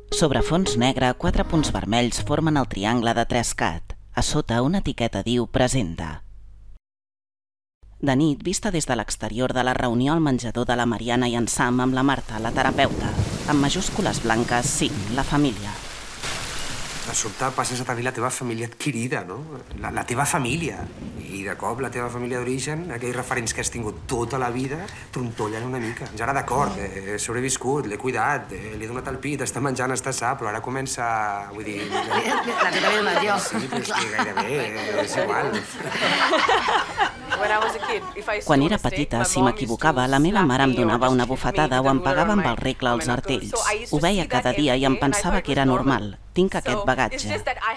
Sobre fons negre, 4 punts vermells formen el triangle de 3CAT. A sota, una etiqueta diu Presenta. De nit, vista des de l'exterior de la reunió al menjador de la Mariana i en Sam amb la Marta, la terapeuta. Amb majúscules blanques, sí, la família. De sobte passes a tenir la teva família adquirida, no? La teva família. I de cop la teva família d'origen, aquells referents que has tingut tota la vida, trontollen una mica. Ja ara d'acord, he sobreviscut, l'he cuidat, li he donat el pit, està menjant, està sa, però ara comença... Vull dir... La que t'havia donat jo. Sí, però és que gairebé és igual. Quan era petita, si m'equivocava, la meva mare em donava una bufetada o em pagava amb el regle als artells. Ho veia cada dia i em pensava que era normal. Tinc aquest bagatge.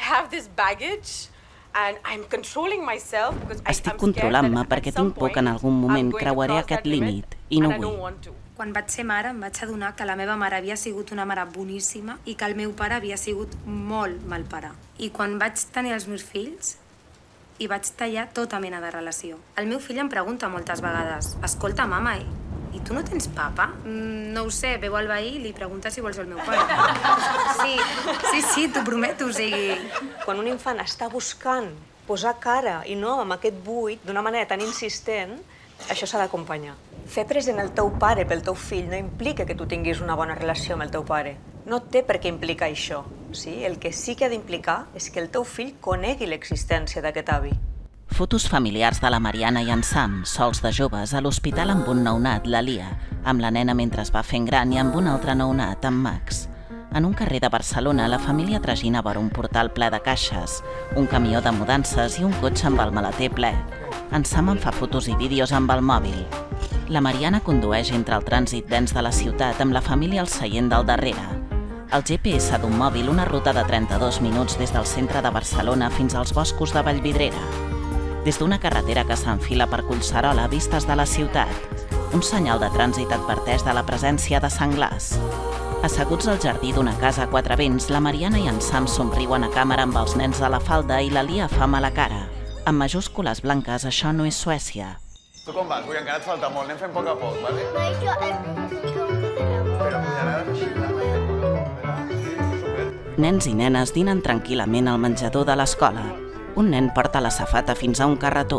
Estic controlant-me perquè tinc por que en algun moment creuaré aquest límit i no vull. Quan vaig ser mare em vaig adonar que la meva mare havia sigut una mare boníssima i que el meu pare havia sigut molt mal pare. I quan vaig tenir els meus fills, hi vaig tallar tota mena de relació. El meu fill em pregunta moltes vegades: escolta, mama, i tu no tens papa? No ho sé, veu al veí i li pregunta si vols el meu pare. Sí, t'ho prometo, o sigui... Quan un infant està buscant posar cara i no amb aquest buit d'una manera tan insistent, això s'ha d'acompanyar. Fer present el teu pare pel teu fill no implica que tu tinguis una bona relació amb el teu pare. No té per què implicar això. Sí? El que sí que ha d'implicar és que el teu fill conegui l'existència d'aquest avi. Fotos familiars de la Mariana i en Sam, sols de joves, a l'hospital amb un nounat, la Lia, amb la nena mentre es va fent gran i amb un altre nounat, en Max. En un carrer de Barcelona, la família tragina vora un portal ple de caixes, un camió de mudances i un cotxe amb el maleter ple. En Sam en fa fotos i vídeos amb el mòbil. La Mariana condueix entre el trànsit dens de la ciutat amb la família al seient del darrere. El GPS d'un mòbil, una ruta de 32 minuts des del centre de Barcelona fins als boscos de Vallvidrera. Des d'una carretera que s'enfila per Collserola, vistes de la ciutat, un senyal de trànsit adverteix de la presència de senglars. Asseguts al jardí d'una casa a Quatre Vents, la Mariana i en Sam somriuen a càmera amb els nens a la falda i la Lia fa mala cara. Amb majúscules blanques, això no és Suècia. Tu com vas? Vull, encara et falta molt, anem fent a poc a poc, vale? Nens i nenes dinen tranquil·lament al menjador de l'escola. Un nen porta la safata fins a un carretó.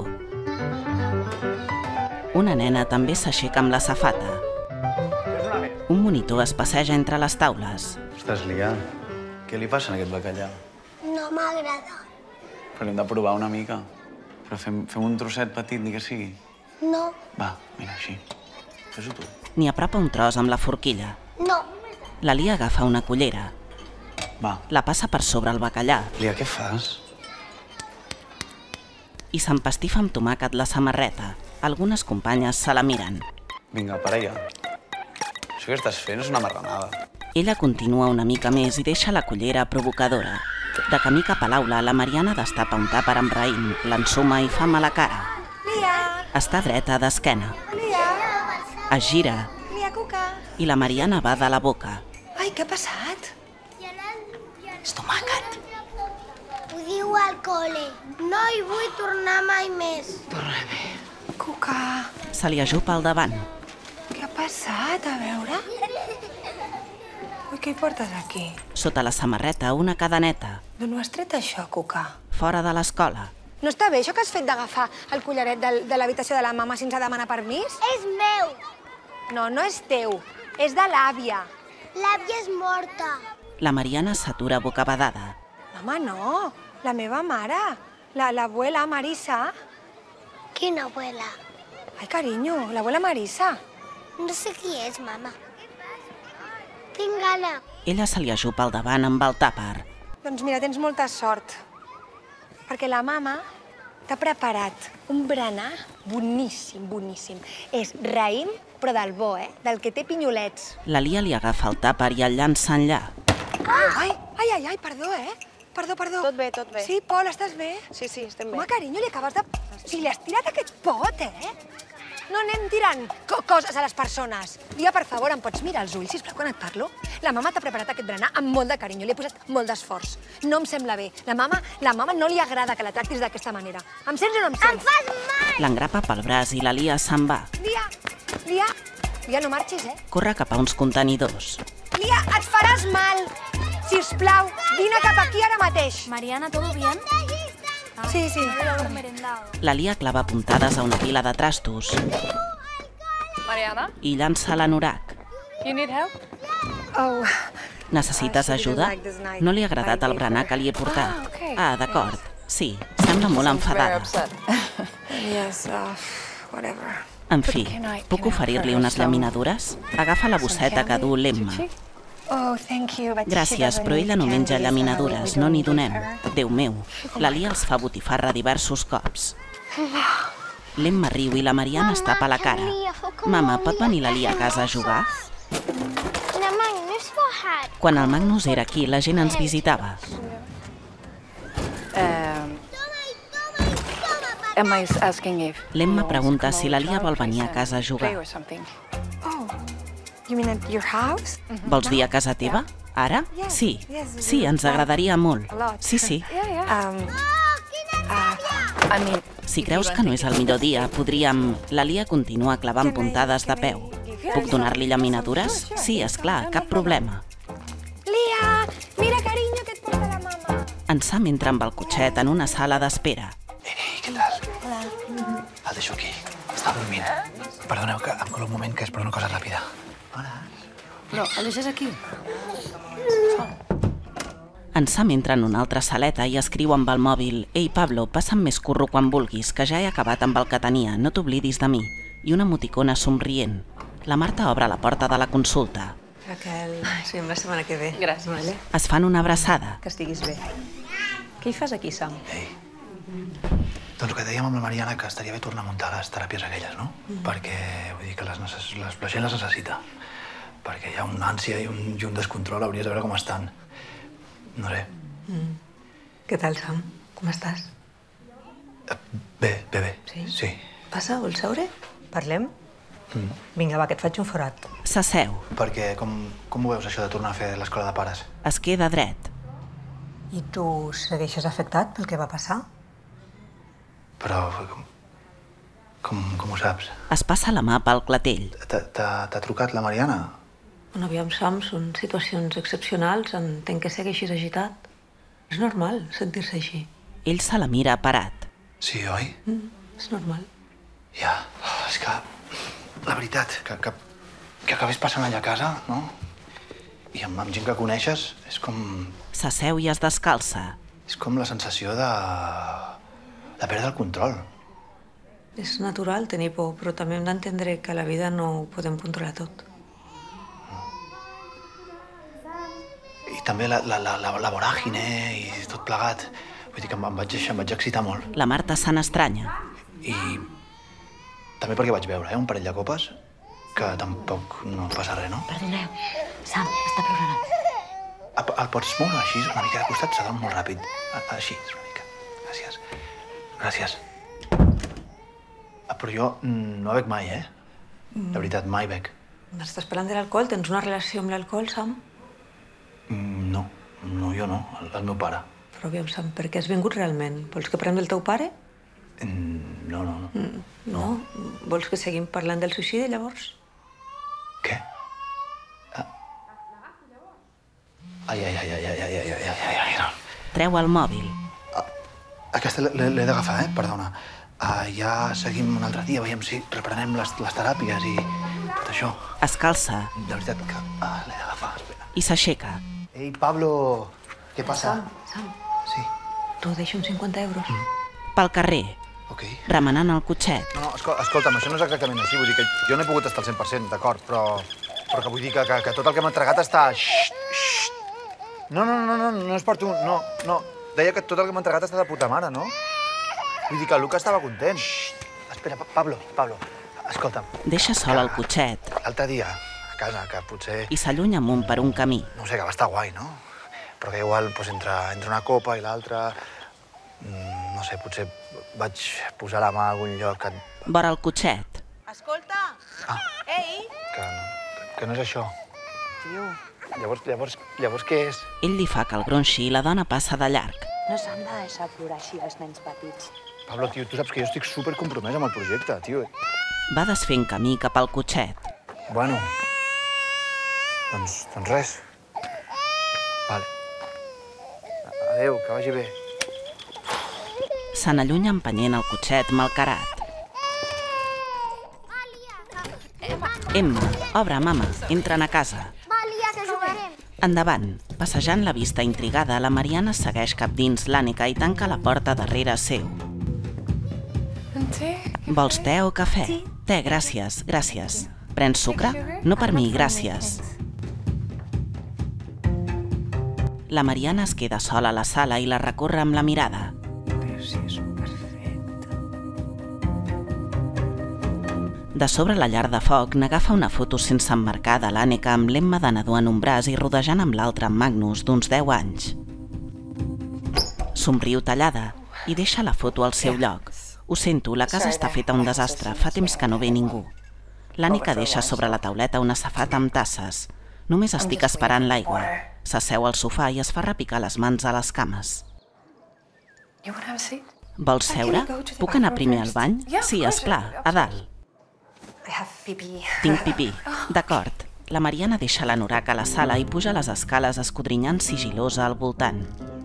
Una nena també s'aixeca amb la safata. Un monitor es passeja entre les taules. Ostres, Lia, què li passa a aquest bacallà? No m'agrada. Però hem de provar una mica. Però fem un trosset petit, ni que sigui. No. Va, mira, així. Fes-ho tu. N'hi apropa un tros amb la forquilla. No. La Lia agafa una cullera. Va. La passa per sobre el bacallà. Lia, què fas? I s'empastifa amb tomàquet la samarreta. Algunes companyes se la miren. Vinga, para ja. Això que estàs fent és una marranada. Ella continua una mica més i deixa la cullera provocadora. De camí cap a l'aula, la Mariana destapa un tàper amb raïm, l'ensuma i fa mala cara. Lia! Està dreta d'esquena. Lia! Es gira. Lia, cuca! I la Mariana va de la boca. Ai, què ha passat? És tomàquet. Ho diu al col·le. No hi vull tornar mai més. Cuca! Se li ajupa al davant. Què ha passat? A veure? Ui, què hi portes aquí? Sota la samarreta, una cadeneta. D'on ho has tret, això, Cuca? Fora de l'escola. No està bé, això que has fet d'agafar el collaret de l'habitació de la mama sense demanar permís? És meu. No, no és teu. És de l'àvia. L'àvia és morta. La Mariana s'atura bocabadada. Mama, no. La meva mare. L'abuela Marisa. Quina abuela? Ai, carinyo, l'abuela Marisa. No sé qui és, mama. Tinc gana. Ella se li ajupa al davant amb el tàper. Doncs mira, tens molta sort. Perquè la mama t'ha preparat un berenar boníssim, boníssim. És raïm, però del bo, del que té pinyolets. La Lia li agafa el tàper i el llança enllà. Ai, perdó, Perdó. Tot bé, tot bé. Sí, Pol, estàs bé? Sí, estem bé. Home, carinyo, li acabes de... O sigui, li has tirat aquest pot, No anem tirant coses a les persones. Dia, per favor, em pots mirar els ulls, sisplau, quan et parlo? La mama t'ha preparat aquest berenar amb molt de carinyo, li he posat molt d'esforç. No em sembla bé. La mama no li agrada que la tractis d'aquesta manera. Em sents o no em sents? Em fas mal! L'engrapa pel braç i la Lia se'n va. Lia, no marxis, Corre cap a uns contenidors. Lia, et faràs mal! Sisplau, vine cap aquí ara mateix. Mariana, ¿todo bien? Sí. La Lia clava puntades a una pila de trastos Mariana, i llança l'anorac. you need help? Oh, Necessites ajuda? No li ha agradat el berenar que li he portat. Ah, d'acord. Sí, sembla molt enfadada. yes, whatever. En fi, puc oferir-li unes llaminadures? Agafa la bosseta que du l'Emma. Oh, thank you, but Gràcies, però ella no menja llaminadures, no n'hi donem. Déu meu, la Lia els fa botifarra diversos cops. L'Emma riu i la Mariana es tapa la cara. Mama, pot venir la Lia a casa a jugar? Quan el Magnus era aquí, la gent ens visitava. L'Emma pregunta si la Lia vol venir a casa a jugar. Oh, you mean at your house? Vols dir a casa teva? Ara? Sí, ens agradaria molt. Sí. Si creus que no és el millor dia, podríem... La Lia continua clavant puntades de peu. Puc donar-li llaminadures? Sí, esclar, cap problema. Lia, mira, carinyo, que et porta la mama. En Sam entra amb el cotxet en una sala d'espera. Ei, què tal? Hola. El deixo aquí. Està dormint. Perdoneu que em colo un moment, que és per una cosa ràpida. Hola. Però el deixes aquí? En Sam entra en una altra saleta i escriu amb el mòbil: Ei, Pablo, passa'm més curro quan vulguis, que ja he acabat amb el que tenia, no t'oblidis de mi. I una emoticona somrient. La Marta obre la porta de la consulta. Raquel, sí, la setmana que ve. Gràcies. Vale. Es fan una abraçada. Que estiguis bé. Què hi fas aquí, Sam? Ei, doncs el que dèiem amb la Mariana, que estaria bé tornar a muntar les teràpies aquelles, no? Perquè, vull dir que la gent les necessita. Perquè hi ha una ànsia i un descontrol, hauries de veure com estan. No sé. Què tal, Sam? Com estàs? Bé. Sí? Passa, vols seure? Parlem? Vinga, va, que et faig un forat. S'asseu. Perquè com ho veus, això de tornar a fer l'escola de pares? Es queda dret. I tu segueixes afectat pel que va passar? Però com ho saps? Es passa la mà pel clatell. T'ha trucat la Mariana? Bueno, aviam, Sam, són situacions excepcionals. Entenc que segueixis agitat. És normal sentir-se així. Ell se la mira parat. Sí, oi? És normal. Ja, és que... La veritat, que acabés passant allà a casa, no? I amb gent que coneixes, és com... S'asseu i es descalça. És com la sensació de perdre el control. És natural tenir por, però també hem d'entendre que a la vida no ho podem controlar tot. I també la voràgine i tot plegat. Vull dir que em vaig excitar molt. La Marta se n'estranya. I també perquè vaig veure un parell de copes que tampoc no passa res, no? Perdoneu, Sam, està plorant. El pots moure així, una mica de costat, s'ha molt ràpid. Així, una mica. Gràcies. Però jo no bec mai, De veritat, mai bec. Estàs parlant de l'alcohol? Tens una relació amb l'alcohol, Sam? No, jo no, el meu pare. Però aviam, Sam, per què has vingut realment? Vols que parlem del teu pare? No. No? Vols que seguim parlant del suïcidi, llavors? Què? Ai, no. Treu el mòbil. Aquesta l'he d'agafar, perdona. Ja seguim un altre dia, veiem si reprenem les teràpies i tot això. Es calça. De veritat que l'he d'agafar, espera. I s'aixeca. Ei, Pablo, què passa? Sam. Sí. T'ho deixo amb 50 euros. Pel carrer, Ok. remenant el cotxet. No, escolta'm, això no és exactament així, vull dir que jo no he pogut estar al 100%, d'acord, però que vull dir que tot el que m'ha entregat està... No és per tu, no. Deia que tot el que m'ha entregat està de puta mare, no? Vull dir que el Luca estava content. Espera, Pablo, escolta'm. Deixa sol el cotxet L'altre dia, a casa, que potser... i s'allunya amunt per un camí. No sé, que va estar guai, no? Però que igual, entre una copa i l'altra... No sé, potser vaig posar la mà a algun lloc que... Vora el cotxet. Escolta! Ei! Que no és això. Tio... Llavors què és? Ell li fa que el gronxi i la dona passa de llarg. No s'han de deixar plorar així els nens petits. Pablo, tio, tu saps que jo estic supercompromès amb el projecte, tio. Va desfent camí cap al cotxet. Bueno, doncs res. Vale. Adéu, que vagi bé. Se n'allunya empenyent el cotxet malcarat. Emma, obre, mama, entren a casa. Valia, que jugarem. Endavant, passejant la vista intrigada, la Mariana segueix cap dins l'Ànica i tanca la porta darrere seu. Vols te o cafè? Te, gràcies, gràcies. Prens sucre? No per mi, gràcies. La Mariana es queda sola a la sala i la recorre amb la mirada. Però si és perfecte. De sobre la llar de foc n'agafa una foto sense emmarcar de l'Ànica amb l'Emma de nadó en un braç i rodejant amb l'altre en Magnus, d'uns 10 anys. Somriu tallada i deixa la foto al seu lloc. Ho sento, la casa està feta un desastre, fa temps que no ve ningú. L'Ànica deixa sobre la tauleta una safata amb tasses. Només estic esperant l'aigua. S'asseu al sofà i es fa repicar les mans a les cames. Vols seure? Puc anar primer al bany? Sí, esclar, a dalt. Tinc pipí. D'acord. La Mariana deixa l'anorac a la sala i puja les escales escodrinyant sigil·losa al voltant.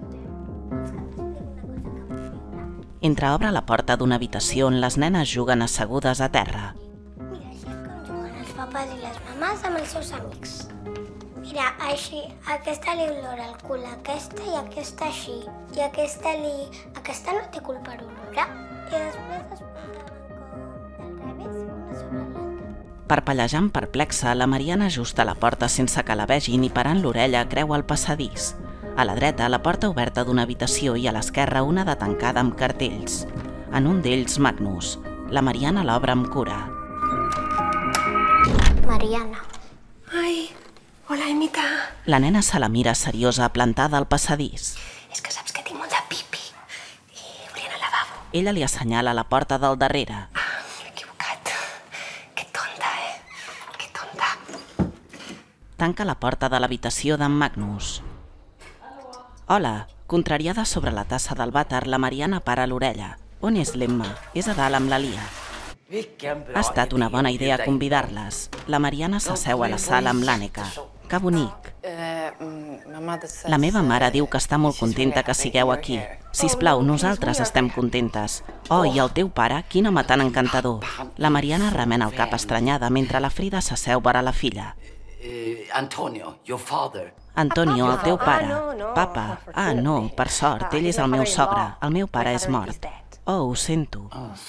Entreobre la porta d'una habitació on les nenes juguen assegudes a terra. Mira, així és com juguen els papàs i les mamàs amb els seus amics. Mira, així, aquesta li olora el cul a aquesta i aquesta així. I aquesta no té cul per olorar. I després es portaven com del revés, una sobre l'altra. Parpellejant perplexa, la Mariana ajusta la porta sense que la vegin i parant l'orella creua el passadís. A la dreta, la porta oberta d'una habitació i a l'esquerra una de tancada amb cartells. En un d'ells, Magnus. La Mariana l'obre amb cura. Mariana. Ai, hola, Emita. La nena se la mira seriosa, plantada al passadís. És que saps que tinc molt de pipi i volia anar al lavabo. Ella li assenyala la porta del darrere. M'he equivocat. Que tonta, Que tonta. Tanca la porta de l'habitació d'en Magnus. Hola, contrariada sobre la tassa del vàter, la Mariana para l'orella. On és l'Emma? És a dalt amb la Lia. Ha estat una bona idea convidar-les. La Mariana s'asseu a la sala amb l'Ànica. Que bonic. La meva mare diu que està molt contenta que sigueu aquí. Sisplau, nosaltres estem contentes. Oh, i el teu pare, quin home tan encantador. La Mariana remena el cap estranyada mentre la Frida s'asseu vora la filla. Antonio, your father. Antonio, el teu pare. Papa. Ah, no, per sort, ell és el meu sogre. El meu pare és mort. Oh, ho sento.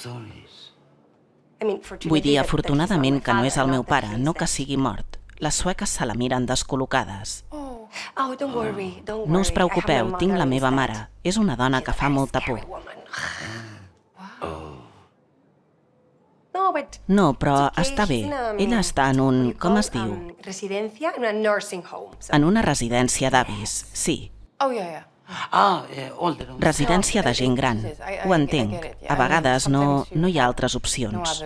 Vull dir, afortunadament, que no és el meu pare, no que sigui mort. Les sueques se la miren descol·locades. No us preocupeu, tinc la meva mare. És una dona que fa molta por. No, però està bé. Ella està en un... com es diu? Residència, en una nursing home. En una residència d'avis, sí. Residència de gent gran. Ho entenc. A vegades no hi ha altres opcions.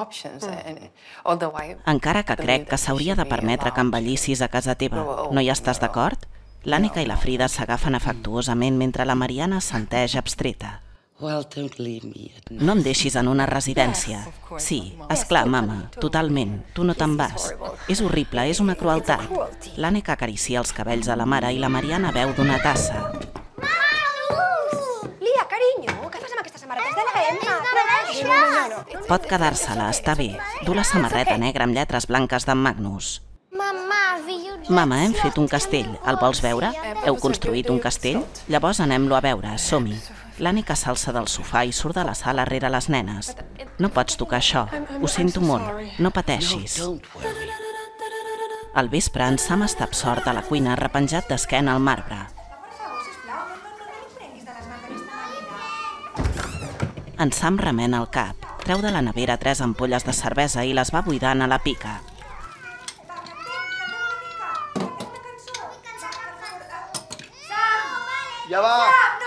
Encara que crec que s'hauria de permetre que envellissis a casa teva. No hi estàs d'acord? L'Ànica i la Frida s'agafen afectuosament mentre la Mariana assenteix abstreta. No em deixis en una residència. Sí, esclar, mama, totalment. Tu no te'n vas. És horrible, és una crueltat. L'Ànica acaricia els cabells a la mare i la Mariana beu d'una tassa. Lia, carinyo, què fas amb aquesta samarreta? És de la Emma. Pot quedar-se-la, està bé. Du la samarreta negra amb lletres blanques d'en Magnus. Mama, hem fet un castell. El vols veure? Heu construït un castell? Llavors anem-lo a veure, som-hi. L'Ànica s'alça del sofà i surt de la sala rere les nenes. No pots tocar això. Ho sento molt. No pateixis. Al vespre, en Sam està absort a la cuina, repenjat d'esquena al marbre. En Sam remena el cap, treu de la nevera 3 ampolles de cervesa i les va buidant a la pica. Ja va!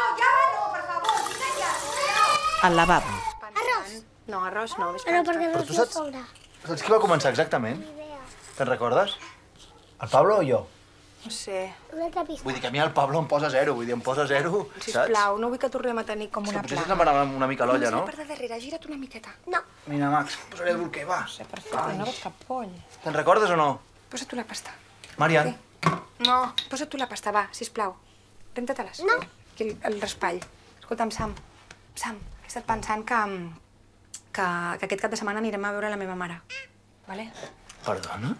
Al lavabo. Arròs. No, arròs no. Però perquè Però no tu sé saps- sobre. Saps qui va començar exactament? Te'n recordes? El Pablo o jo? No sé. Una altra pista. Vull dir que a mi el Pablo em posa 0, vull dir, em posa 0, saps? Sisplau, no vull que tornem a tenir com És que una potser se'ns plaga. n'amarà una mica l'olla, no? Per de darrere, gira't una miqueta. No. Mira, Max, posaré el bolquer, va. No sé, per favor, no veig cap poll. Te'n recordes o no? Posa tu la pasta. Marian, No, posa tu la pasta, va, sisplau. Renta-te-les. No. aquí el raspall. Escolta'm, Sam, he estat pensant que aquest cap de setmana anirem a veure la meva mare. Vale? Perdona?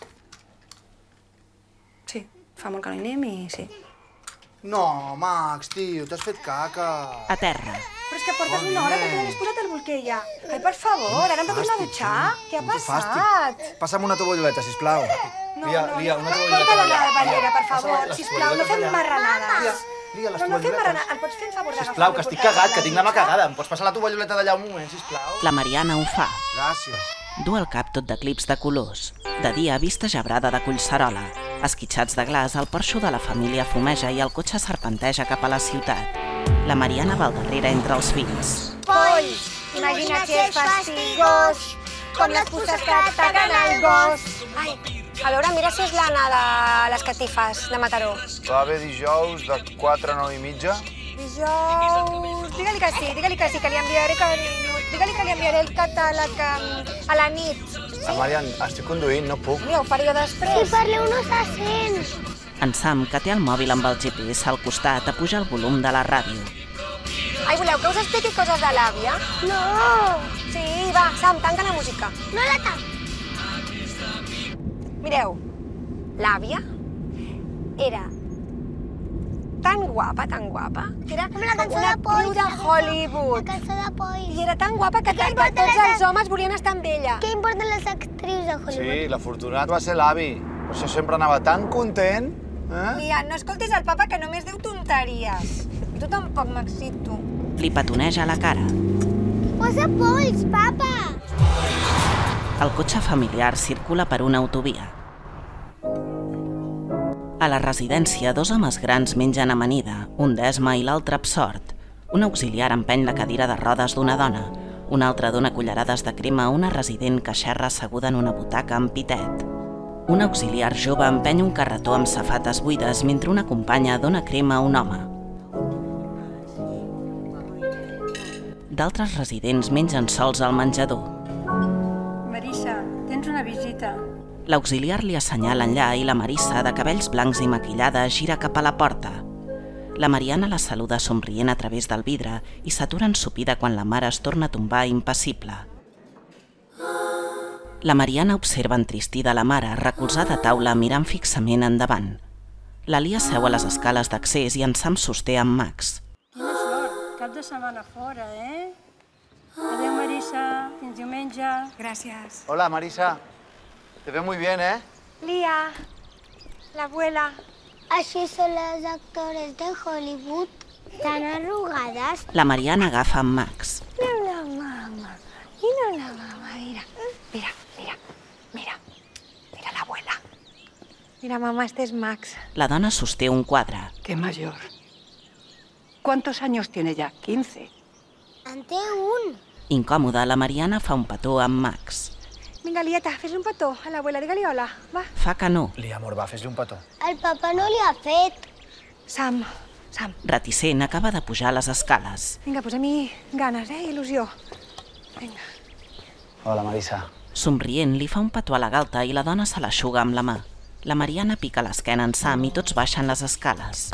Sí, fa molt que no hi anem i sí. No, Max, tio, t'has fet caca. A terra. Però és que portes una hora perquè no has posat el bolquer ja. Ai, per favor, ara hem de tornar a dutxar? Què ha passat? Passa'm una tovalloleta, sisplau. Lia, una tovalloleta. Porta la ballera, per favor. Sisplau, no fem marranades. Lia, les No fem tovalloletes. marranades. El pots fer el favor d'agafar? Sisplau, que estic cagat, que tinc la mà cagada. Em pots passar la tovalloleta d'allà un moment, sisplau? La Mariana ho fa. Gràcies. Du el cap tot de clips de colors. De dia, vista gebrada de collserola. Esquitxats de glaç, el porxo de la família fumeja i el cotxe serpenteja cap a la ciutat. La Mariana va al darrere entre els fills. Polls, imaginatges fastigós, com les puces que ataquen el gos. Ai, a veure, mira si és l'Anna de les catifes de Mataró. Va bé dijous de 4 a 9 i mitja? Dijous... Digue-li que sí, que li enviaré carinyo. Digue-li que li enviaré el catàleg a la nit. Marian, estic conduint, no puc. Mira, ho faré jo després. Si parleu no se sent. En Sam, que té el mòbil amb el GPS al costat, apuja el volum de la ràdio. Ai, voleu que us expliqui coses de l'àvia? No. Sí, va, Sam, tanca la música. No la tanc. Mireu, l'àvia era tan guapa, que era Com la cançó una de Polls. actriu de Hollywood. La cançó de Polls. I era tan guapa que tots els homes volien estar amb ella. Què importen les actrius de Hollywood? Sí, l'afortunat va ser l'avi. Per això sempre anava tan content. Lia, no escoltis el papa, que només diu tonteries. Tu tampoc m'excito. Li petoneja la cara. Posa polls, papa! El cotxe familiar circula per una autovia. A la residència, dos homes grans mengen amanida, un d'esma i l'altre absort. Un auxiliar empeny la cadira de rodes d'una dona. Un altre dona cullerades de crema a una resident que xerra asseguda en una butaca amb pitet. Un auxiliar jove empeny un carretó amb safates buides mentre una companya dona crema a un home. D'altres residents mengen sols al menjador. Marissa, tens una visita. L'auxiliar li assenyala enllà i la Marissa, de cabells blancs i maquillada, gira cap a la porta. La Mariana la saluda somrient a través del vidre i s'atura ensopida quan la mare es torna a tombar impassible. La Mariana observa entristida la mare, recolzada a taula mirant fixament endavant. La Lia seu a les escales d'accés i en Sam sosté amb Max. Quina sort, cap de setmana fora, eh? Adéu, Marissa, fins diumenge. Gràcies. Hola, Marisa. Te veo muy bien, ¿eh? Lia, la abuela. Així són les actores de Hollywood, tan arrugades. La Mariana agafa amb Max. Mira la mama, mira. Mira la abuela. Mira, mamá, este es Max. La dona sosté un quadre. ¡Qué mayor! ¿Cuántos años tiene ya? 15. En té un. Incòmoda, la Mariana fa un petó amb Max. Vinga, Lieta, fes-li un petó a l'abuela, digue-li hola, va. Fa que no. Lia, amor, va, fes-li un petó. El papa no li ha fet. Sam. Reticent, acaba de pujar les escales. Vinga, posa-m'hi ganes, il·lusió. Vinga. Hola, Marisa. Somrient, li fa un petó a la galta i la dona se l'aixuga amb la mà. La Mariana pica l'esquena en Sam i tots baixen les escales.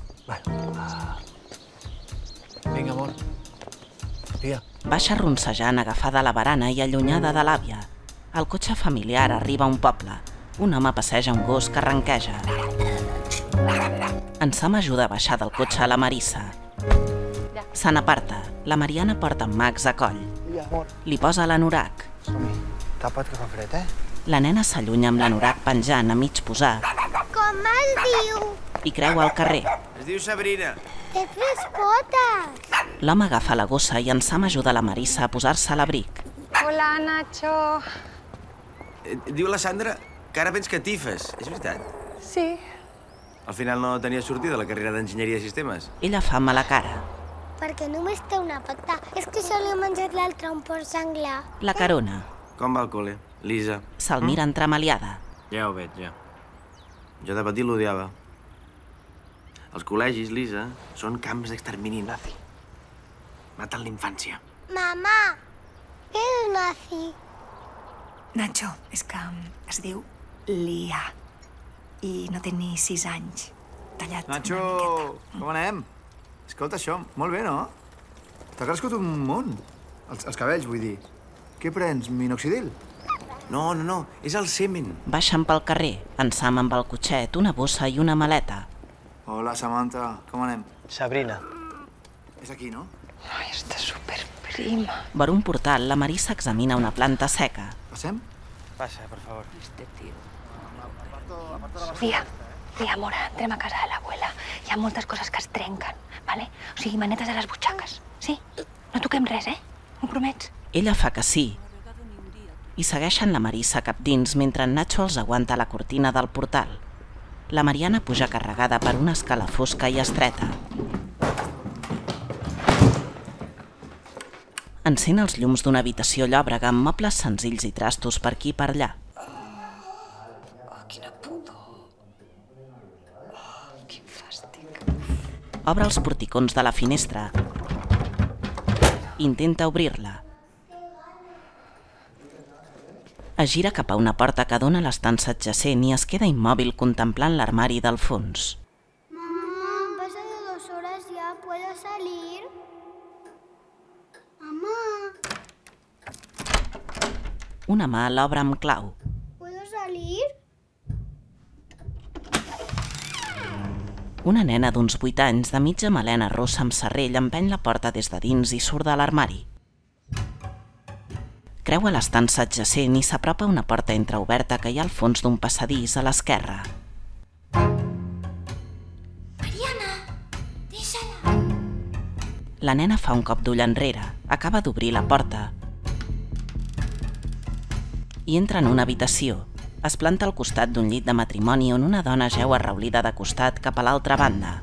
Vinga, amor. Lia. Baixa ronsejant, agafada a la barana i allunyada de l'àvia. El cotxe familiar arriba a un poble. Un home passeja un gos que arrenqueja. En Sam ajuda a baixar del cotxe a la Marissa. Se n'aparta. La Mariana porta en Max a coll. Lia, amor. Li posa l'anorac. Som-hi. Tapa't que fa fred, eh? La nena s'allunya amb l'anorac penjant a mig posar Com es diu? i creua al carrer. Es diu Sabrina. Té 3 potes. L'home agafa la gossa i en Sam ajuda la Marissa a posar-se a l'abric. Hola, Nacho. Diu la Sandra que ara vens catifes. És veritat? Sí. Al final no tenia sortida la carrera d'enginyeria de sistemes. Ella fa mala cara. Perquè només té una pata. És que se li ha menjat l'altre un porc senglar. La carona. Com va el col·le? Lisa. Se'l mira entremaliada. Ja ho veig, ja. Jo de petit l'odiava. Els col·legis, Lisa, són camps d'extermini nazi. Maten l'infància. Mamà, què és nazi? Nacho, és que es diu Lia i no té ni 6 anys. Tallat Nacho, com anem? Escolta, això, molt bé, no? T'ha crescut un munt. Els cabells, vull dir. Què prens, minoxidil? No, és el semen. Baixen pel carrer, en Sam amb el cotxet, una bossa i una maleta. Hola, Samantha. Com anem? Sabrina. És aquí, no? Ai, està superprima. Vora un portal, la Marissa examina una planta seca. Passem? Passa, por favor. Mira, Mora, entrem a casa de l'abuela. Hi ha moltes coses que es trenquen, ¿vale? O sigui, manetes a les butxaques, sí? No toquem res, M'ho promets? Ella fa que sí. I segueixen la Marissa cap dins mentre en Nacho els aguanta la cortina del portal. La Mariana puja carregada per una escala fosca i estreta. Encén els llums d'una habitació llòbrega amb mobles senzills i trastos per aquí i per allà. Quina pudor. Quin fàstic. Obre els porticons de la finestra. Intenta obrir-la. Es gira cap a una porta que dona a l'estança adjacent i es queda immòbil contemplant l'armari del fons. Mamá, han pasado 2 horas ya, ¿puedo salir? Mamá, Una mà l'obre amb clau. ¿puedo salir? Una nena d'uns 8 anys de mitja melena rossa amb serrell empeny la porta des de dins i surt de l'armari. Creua l'estança adjacent i s'apropa a una porta entreoberta que hi ha al fons d'un passadís a l'esquerra. Mariana, deixa-la. La nena fa un cop d'ull enrere, acaba d'obrir la porta i entra en una habitació. Es planta al costat d'un llit de matrimoni on una dona jeu arraulida de costat cap a l'altra banda.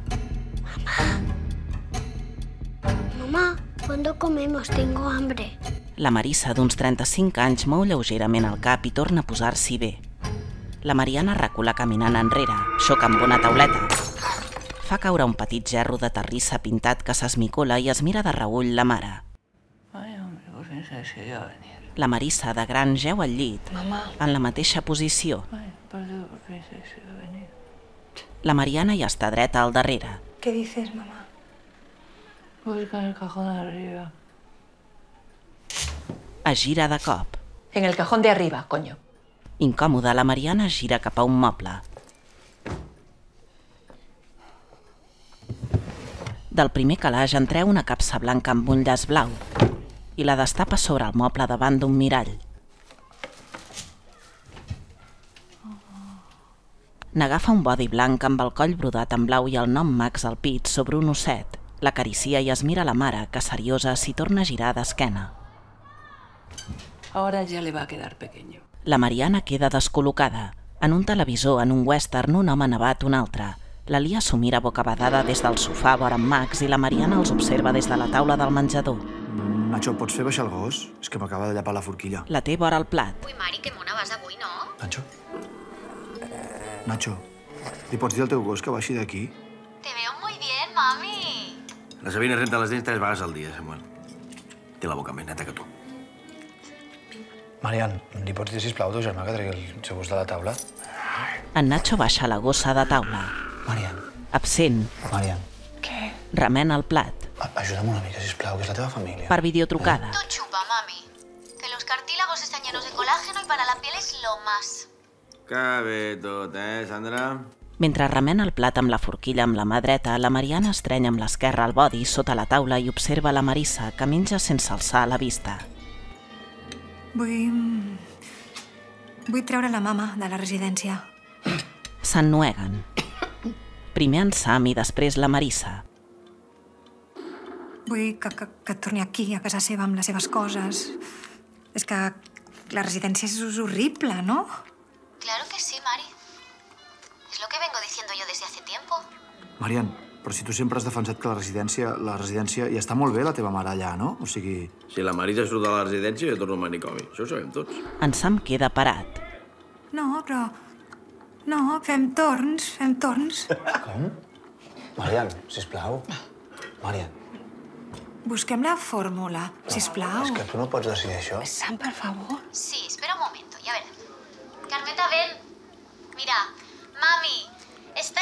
Mamá, ¿cuándo comemos? Tengo hambre. La Marissa, d'uns 35 anys, mou lleugerament el cap i torna a posar-s'hi bé. La Mariana recula caminant enrere, xoca amb una tauleta. Fa caure un petit gerro de terrissa pintat que s'esmicola i es mira de reüll la mare. Ay, hombre, por fin se decidió a venir. La Marissa, de gran, jeu al llit, en la mateixa posició. Ay, perdón, por fin se decidió a venir. La Mariana ja està dreta al darrere. ¿Qué dices, mamá? Busca en el cajón de arriba. Es gira de cop. En el cajón de arriba, coño. Incòmoda, la Mariana es gira cap a un moble. Del primer calaix en treu una capsa blanca amb un llaç blau i la destapa sobre el moble davant d'un mirall. N'agafa un bodi blanc amb el coll brodat en blau i el nom Max al pit sobre un osset. L'acaricia i es mira la mare, que seriosa s'hi torna a girar d'esquena. Ahora ya le va a quedar pequeño. La Mariana queda descol·locada. En un televisor, en un western, un home nevat un altre. La Lia s'ho mira bocabadada des del sofà vora en Max i la Mariana els observa des de la taula del menjador. Nacho, pots fer baixar el gos? És que m'acaba de llapar la forquilla. La té vora el plat. Ui, Mari, que mona vas avui, no? Nacho, li pots dir al teu gos que baixi d'aquí? Te veo muy bien, mami. La Sabina renta les dents 3 vegades al dia, Samuel. Té la boca més neta que tu. Marian, li pots dir, sisplau, al teu germà que tregui el seu gos de la taula? En Nacho baixa la gossa de taula. Marian. Absent. Marian. Què? Remena el plat. Ajuda'm una mica, sisplau, que és la teva família. Per videotrucada. Tú chupa, mami. Que los cartílagos están llenos de colágeno y para la piel es lo más. Que bé tot, Sandra? Mentre remena el plat amb la forquilla amb la mà dreta, la Mariana estrenya amb l'esquerra el bodi sota la taula i observa la Marissa, que menja sense alçar la vista. Vull treure la mama de la residència. S'ennueguen. Primer en Sam i després la Marissa. Vull que torni aquí, a casa seva, amb les seves coses. És que la residència és horrible, ¿no? Claro que sí, Mari. Es lo que vengo diciendo yo desde hace tiempo. Marian, però si tu sempre has defensat que la residència i està molt bé la teva mare allà, no? O sigui... Si la Marisa surt de la residència, jo torno al manicomi. Això ho sabem tots. En Sam queda parat. No, però... No, fem torns. Com? Marian, sisplau. Marian. Busquem la fórmula, sisplau. És que tu no pots decidir això. Sam, per favor. Sí, espera un momento, ya verás. Carmeta, ven. Mira, mami, está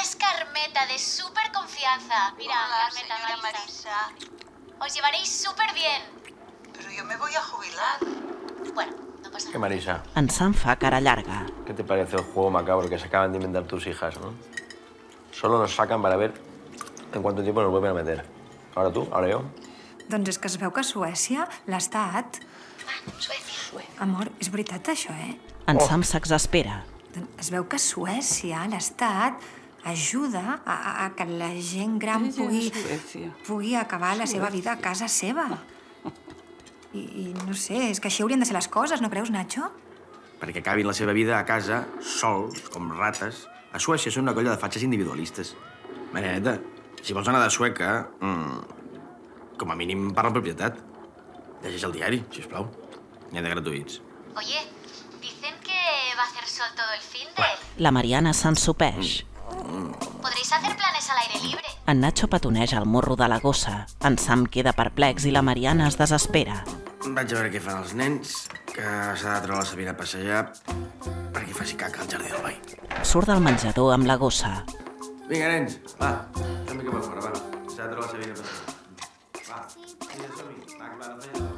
es Carmeta, de súper confianza. Mira, Carmeta, Marisa. Os llevaréis súper bien. Pero yo me voy a jubilar. Bueno, no pasa ¿Qué, nada. Marisa? En Sam fa cara llarga. ¿Qué te parece el juego macabro que se acaban de inventar tus hijas, no? Solo nos sacan para ver en cuánto tiempo nos vuelven a meter. Ahora tú, ahora yo. Doncs és que es veu que a Suècia, l'Estat... Suècia. Amor, és veritat això, En Sam s'exaspera. Es veu que a Suècia, l'Estat, ajuda a que la gent gran pugui acabar la seva vida a casa seva. I no sé, és que així haurien de ser les coses, no creus, Nacho? Perquè acabin la seva vida a casa, sols, com rates. A Suècia són una colla de fatxes individualistes. Marianeta, si vols anar de sueca, com a mínim parla amb propietat. Llegeix el diari, sisplau. N'hi ha de gratuïts. Oye, dicen que va a hacer sol todo el fin de... La Mariana s'ensopeix. ¿Podréis hacer planes al aire libre? En Nacho petoneja el morro de la gossa. En Sam queda perplex i la Mariana es desespera. Vaig a veure què fan els nens, que s'ha de treure la Sabina a passejar perquè faci caca al jardí del veí. Surt del menjador amb la gossa. Vinga, nens, va, fem-me cap a fora, va. S'ha de treure la Sabina a passejar. Va, som-hi, va, clar,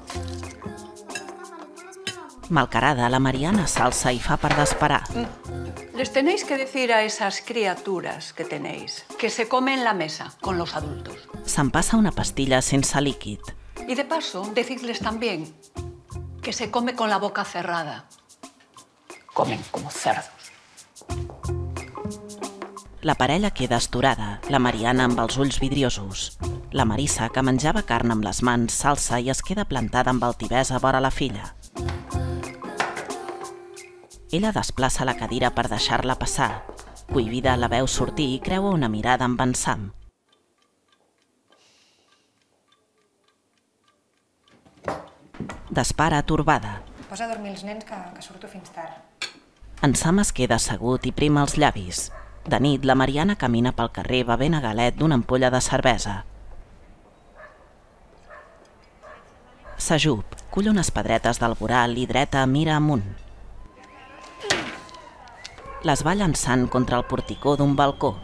Malcarada, la Mariana s'alça i fa per d'esperar. Les tenéis que decir a esas criaturas que tenéis que se comen la mesa con los adultos. Se'n passa una pastilla sense líquid. Y de paso, decidles también que se come con la boca cerrada. Comen como cerdos. La parella queda esturada, la Mariana amb els ulls vidriosos. La Marissa, que menjava carn amb les mans, s'alça i es queda plantada amb altivesa vora la filla. Ella desplaça la cadira per deixar-la passar. Cohibida, la veu sortir i creua una mirada amb en Sam. Dispara torbada. Posa a dormir els nens que surto fins tard. En Sam es queda assegut i prima els llavis. De nit, la Mariana camina pel carrer bevent a galet d'una ampolla de cervesa. S'ajup, cull unes pedretes del voral i dreta mira amunt. Les va llançant contra el porticó d'un balcó.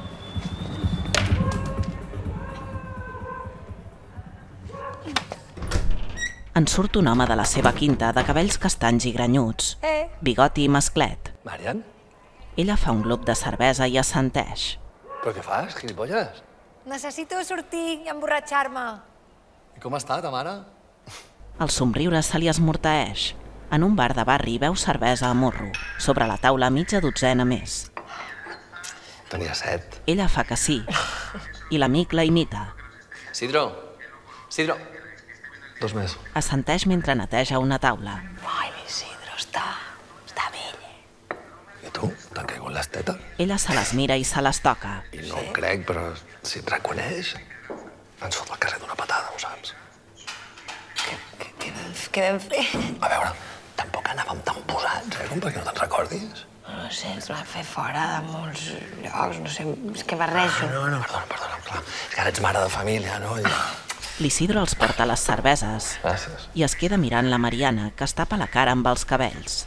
En surt un home de la seva quinta, de cabells castanys i granyuts, bigoti i masclet. Marian? Ella fa un glop de cervesa i assenteix. Però què fas, gilipolles? Necessito sortir i emborratxar-me. I com està, ta mare? El somriure se li esmorteeix. En un bar de barri veu cervesa a morro. Sobre la taula mitja dotzena més. Tenia set. Ella fa que sí. I l'amic la imita. Sidro! Sidro! 2 més. Assenteix mentre neteja una taula. Ai, l'Isidro està vell. I tu? T'han caigut les tetes? Ella se les mira i se les toca. I no ho crec, però si et reconeix, ens fot el carrer d'una patada, ho saps? Què vam fer? A veure, tampoc anàvem tan posats, com perquè no te'n recordis? No sé, ens van fer fora de molts llocs, no sé, és que barrejo. No, perdona, clar. És que ara ets mare de família, no? L'Isidro els porta les cerveses. Gràcies. I es queda mirant la Mariana, que es tapa la cara amb els cabells.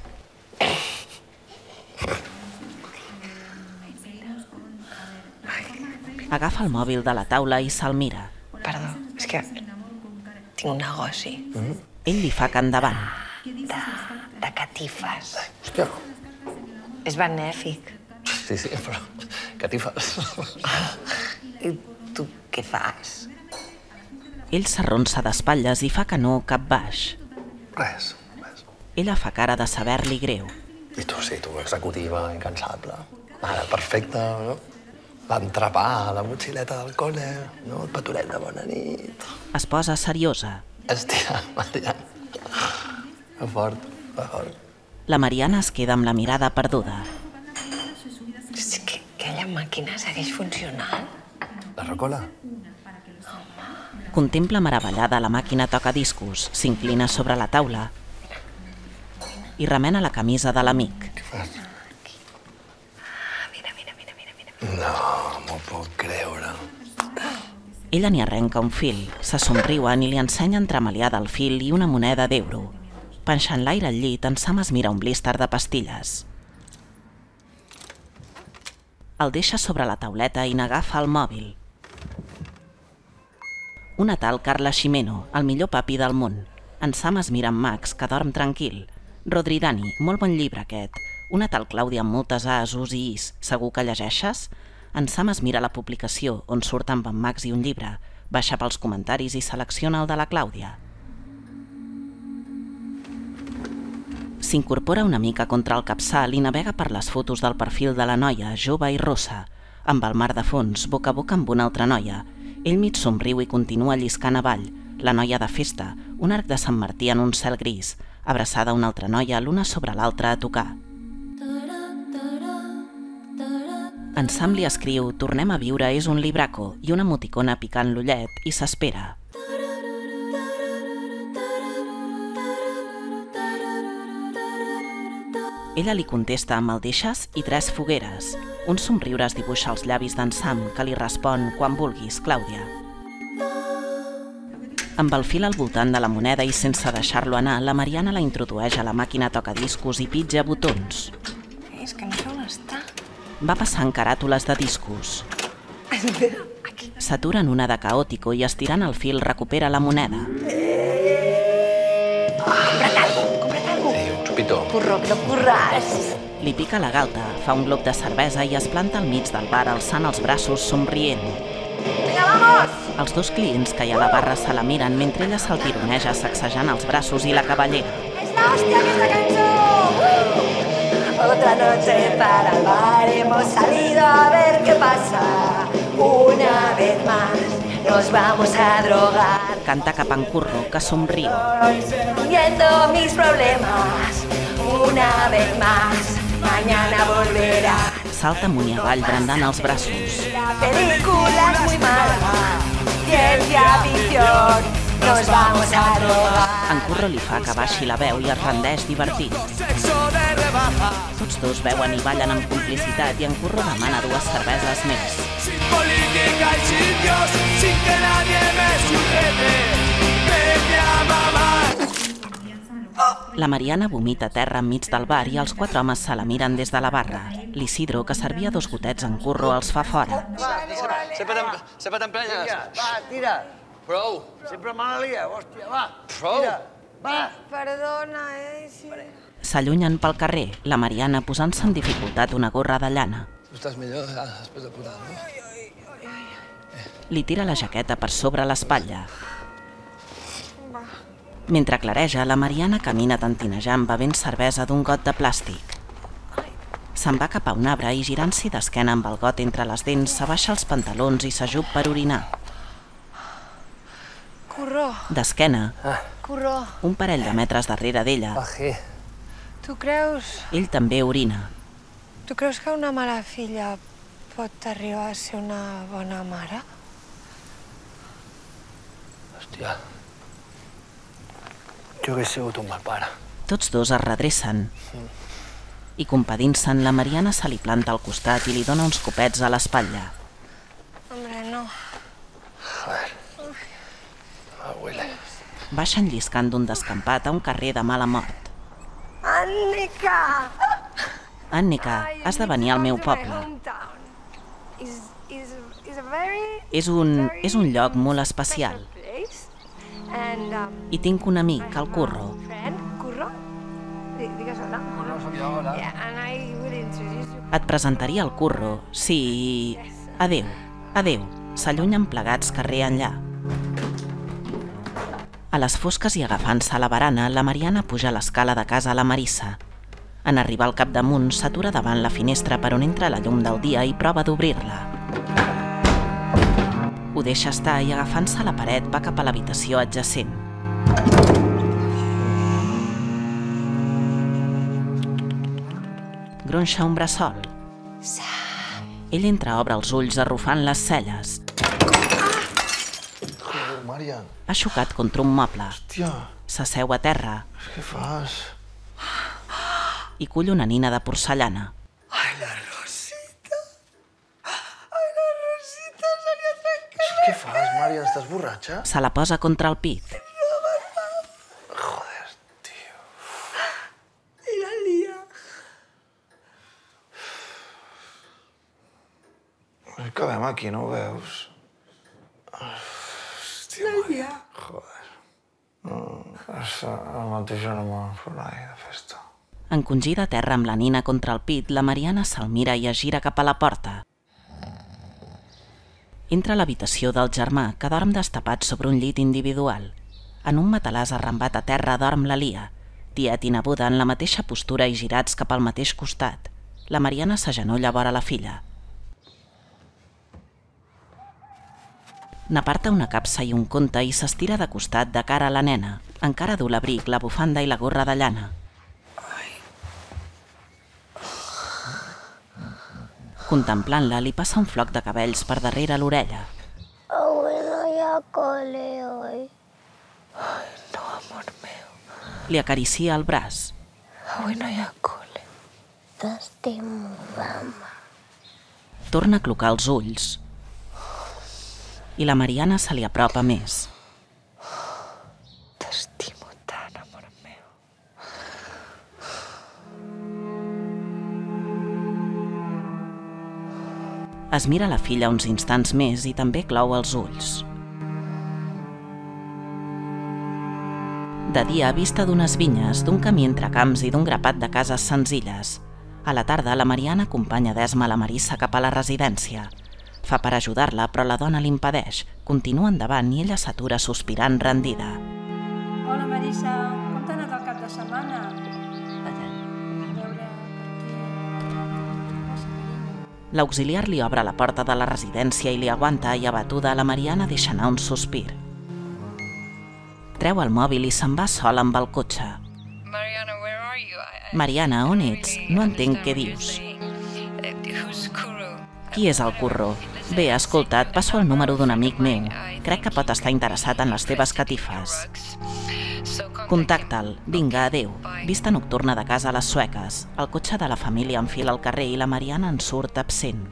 Agafa el mòbil de la taula i se'l mira. Perdó, és que tinc un negoci. Ell li fa cant davant. De catifes. Hòstia. És benèfic. Sí, però catifes. I tu què fas? Ell s'arronsa d'espatlles i fa que no cap baix. Res. Ella fa cara de saber-li greu. I tu sí, tu executiva, incansable. Mare perfecta, no? L'entrepà, la motxileta del col·le, no? El petonet de bona nit. Es posa seriosa. Hòstia, Mariana. Va fort. La Mariana es queda amb la mirada perduda. És que aquella màquina segueix funcionant. La Rocola? Contempla meravellada la màquina tocadiscos, s'inclina sobre la taula i remena la camisa de l'amic. Què fas? No m'ho puc creure. Ella n'hi arrenca un fil, se somriuen i li ensenya entremaliada el fil i una moneda d'euro. Penjant l'aire al llit, en Sam es mira un blíster de pastilles. El deixa sobre la tauleta i n'agafa el mòbil. Una tal Carla Ximeno, el millor papi del món. En Sam es mira amb Max, que dorm tranquil. Rodri Dani, molt bon llibre aquest. Una tal Clàudia amb moltes A's, U's i I's. Segur que llegeixes? En Sam es mira la publicació, on surt amb en Max i un llibre. Baixa pels comentaris i selecciona el de la Clàudia. S'incorpora una mica contra el capçal i navega per les fotos del perfil de la noia, jove i rossa, amb el mar de fons, boca a boca amb una altra noia. Ell mig somriu i continua lliscant avall. La noia de festa, un arc de Sant Martí en un cel gris, abraçada a una altra noia l'una sobre l'altra a tocar. En Sam li escriu «Tornem a viure» és un libraco i una emoticona picant l'ullet i s'espera. Ella li contesta amb el deixes i 3 fogueres. Un somriure es dibuixa als llavis d'en Sam, que li respon «Quan vulguis, Clàudia». Amb el fil al voltant de la moneda i sense deixar-lo anar, la Mariana la introdueix a la màquina tocadiscos i pitja botons. És que no sé on està. Va passant caràtules de discos. Espera, aquí. S'atura en una de caòtico i estirant el fil recupera la moneda. Compra't algo. Sí, un xupito. Curro, que no curràs. Li pica la galta, fa un glob de cervesa i es planta al mig del bar alçant els braços somrient. Vinga, vamos! Els 2 clients que hi ha a la barra se la miren mentre ella saltironeja sacsejant els braços i la cabellera. És l'hòstia, aquesta cançó! Otra noche para el bar, hemos salido a ver qué pasa. Una vez más nos vamos a drogar. Canta cap en Curro, que somriu. Viendo mis problemas, una vez más, mañana volverá. Salta amunt i avall brandant els braços. La película es muy mala, ciencia ficción, nos vamos a drogar. En Curro li fa que baixi la veu i es rendeix divertit. Tots dos beuen i ballen amb complicitat i en Curro demana 2 cerveses més. Sin política y sin Dios, sin que nadie me sujete, me llama más. La Mariana vomita a terra enmig del bar i els 4 homes se la miren des de la barra. L'Isidro, que servia 2 gotets en Curro, els fa fora. Sempre t'emprenyes. Va, tira. Prou. Sempre me la lia, hòstia, va. Prou. Tira. Va. Perdona, sí. S'allunyen pel carrer, la Mariana posant-se amb dificultat una gorra de llana. Tu estàs millor després de posar, no? Li tira la jaqueta per sobre l'espatlla. Mentre clareja, la Mariana camina tantinejant bevent cervesa d'un got de plàstic. Se'n va cap a un arbre i girant-s'hi d'esquena amb el got entre les dents, s'abaixa els pantalons i s'ajup per orinar. Curro, D'esquena, Curro, un parell de metres darrere d'ella, tu creus també orina. que una mala filla pot arribar a ser una bona mare? Hòstia. Jo hagués sigut un mal pare. Tots dos es redrecen. I compadint-se'n, la Mariana se li planta al costat i li dona uns copets a l'espatlla. Hombre, no. Joder. Abuela. Baixen lliscant d'un descampat a un carrer de mala mort. Annika! Annika, has de venir al meu poble. És un lloc molt especial. I tinc un amic, el Curro. Curro? Digues hola. No soc jo, hola. Et presentaria el Curro, sí. Adéu, adéu. S'allunyen plegats carrer enllà. A les fosques i agafant-se a la barana, la Mariana puja a l'escala de casa a la Marissa. En arribar al capdamunt, s'atura davant la finestra per on entra la llum del dia i prova d'obrir-la. Ho deixa estar i agafant-se a la paret va cap a l'habitació adjacent. Gronxa un bressol. Ell entreobre els ulls arrufant les celles. Joder, Marian. Ha xocat contra un moble. Hòstia. S'asseu a terra. Què fas? I cull una nina de porcellana. Ai, la Rosita. Ai, la Rosita, se li ha trencat. Què fas, Marian? Estàs borratxa? Se la posa contra el pit. Joder, tio. I la lia. aquí, no ho veus? Hòstia, Laia. Joder. El mateix no me'n farà de festa. Encongida a terra amb la nina contra el pit, la Mariana se'l mira i es gira cap a la porta. Entra a l'habitació del germà, que dorm destapat sobre un llit individual. En un matalàs arrambat a terra dorm la Lia, tiet i nebuda en la mateixa postura i girats cap al mateix costat. La Mariana s'agenolla vora la filla. N'aparta una capsa i un conte i s'estira de costat de cara a la nena. Encara du l'abric, la bufanda i la gorra de llana. Contemplant-la, li passa un floc de cabells per darrere l'orella. Avui no hi ha col·le, oi? Ai, no, amor meu. Li acaricia el braç. Avui no hi ha col·le. T'estimo, mama. Torna a clocar els ulls. I la Mariana se li apropa més. T'estimo tant, amor meu. Es mira la filla uns instants més i també clou els ulls. De dia, vista d'unes vinyes, d'un camí entre camps i d'un grapat de cases senzilles. A la tarda, la Mariana acompanya d'esma la Marissa cap a la residència. Fa per ajudar-la, però la dona l'impedeix. Continua endavant i ella s'atura sospirant rendida. Hola, Marissa. Com t'ha anat el cap de setmana? A veure, L'auxiliar li obre la porta de la residència i li aguanta i, abatuda, la Mariana deixa anar un sospir. Treu el mòbil i se'n va sol amb el cotxe. Mariana, where are you? Mariana, on ets? No entenc què dius. Who's Kuro? Qui és el Curro? Bé, escolta, et passo el número d'un amic meu. Crec que pot estar interessat en les teves catifes. Contacta'l. Vinga, adéu. Vista nocturna de casa a les Sueques. El cotxe de la família enfila al carrer i la Mariana en surt absent.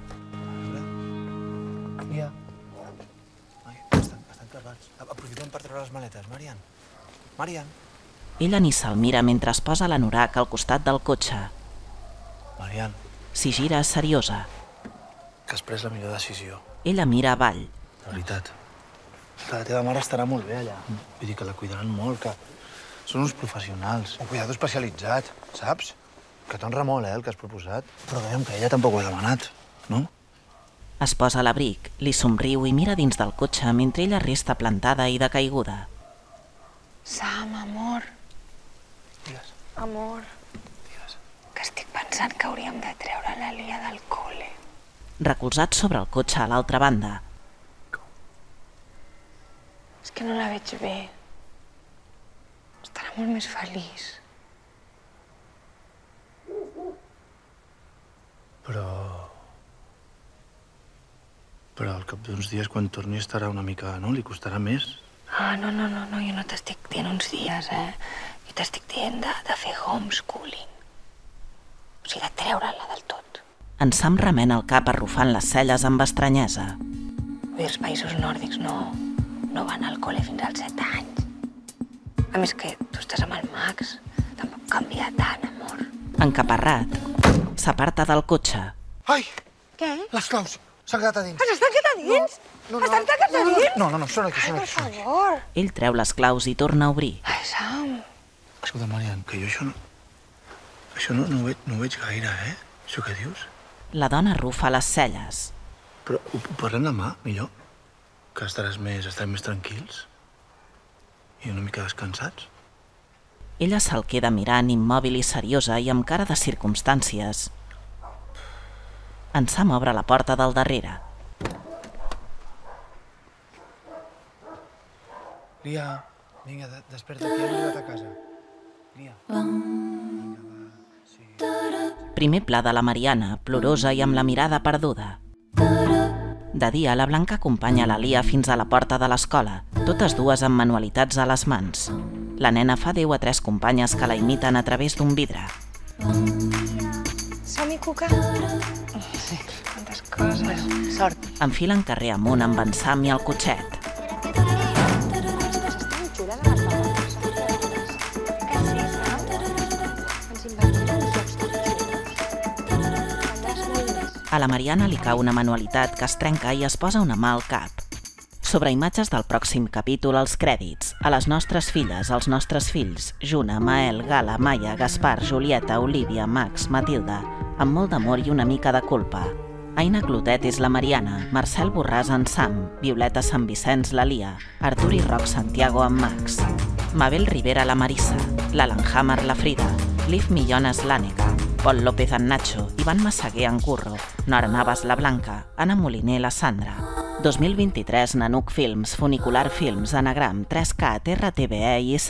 Lia. Estan crepats. Aprofitem per treure les maletes, Marian. Marian. Ella ni se'l mira mentre es posa l'anorac al costat del cotxe. Marian. S'hi gira seriosa. Que has pres la millor decisió. Ella mira avall. De veritat. La teva mare estarà molt bé allà. Vull dir que la cuidaran molt, que són uns professionals. Un cuidador especialitzat, saps? Que t'honra molt, el que has proposat. Però veiem que ella tampoc ho ha demanat, no? Es posa l'abric, li somriu i mira dins del cotxe mentre ella resta plantada i decaiguda. Sam, amor. Digues. Amor. Digues. Que estic pensant que hauríem de treure la Lia del col·le. Recolzat sobre el cotxe a l'altra banda. És que no la veig bé. Estarà molt més feliç. Però al cap d'uns dies, quan torni, estarà una mica, no? Li costarà més. Ah, no, jo no t'estic dient uns dies, Jo t'estic dient de fer homeschooling. O sigui, de treure-la del tot. En Sam remena el cap arrufant les celles amb estranyesa. Vull dir, els països nòrdics no van al col·le fins als 7 anys. A més que tu estàs amb el Max, tampoc canvia tant, amor. Encaparrat, s'aparta del cotxe. Ai! Què? Les claus! S'han quedat a dins. Estan quedat a dins? Estan quedat a dins? No, són aquí, són Ai, aquí. per favor. Ell treu les claus i torna a obrir. Ai, Sam. Escolta, Marian, que jo això no ho veig gaire, Això que dius? La dona arrufa les celles. Però ho parlem demà, millor? Que estarem més tranquils? I una mica descansats? Ella se'l queda mirant, immòbil i seriosa i amb cara de circumstàncies. En Sam obre la porta del darrere. Lia, vinga, desperta, que hem arribat a casa. Lia. Primer pla de la Mariana, plorosa i amb la mirada perduda. De dia, la Blanca acompanya la Lia fins a la porta de l'escola, totes dues amb manualitats a les mans. La nena fa adéu a 3 companyes que la imiten a través d'un vidre. Som-hi, Cuca? Sí. Quantes coses. Sort. Enfilen carrer amunt amb en Sam i el cotxet. A la Mariana li cau una manualitat que es trenca i es posa una mà al cap. Sobre imatges del pròxim capítol, els crèdits. A les nostres filles, als nostres fills, Juna, Mael, Gala, Maia, Gaspar, Julieta, Olivia, Max, Matilda, amb molt d'amor i una mica de culpa. Aina Clotet és la Mariana, Marcel Borràs en Sam, Violeta Sant Vicenç la Lia, Artur i Roc Santiago en Max, Mabel Rivera la Marissa, l'Alan Hammer la Frida, Liv Millones l'Ànega, Pol López en Nacho, Ivan Massaguer en Curro, Nora Navas la Blanca, Anna Moliner la Sandra. 2023 Nanuc Films, Funicular Films, Anagram, 3K, TRTVE i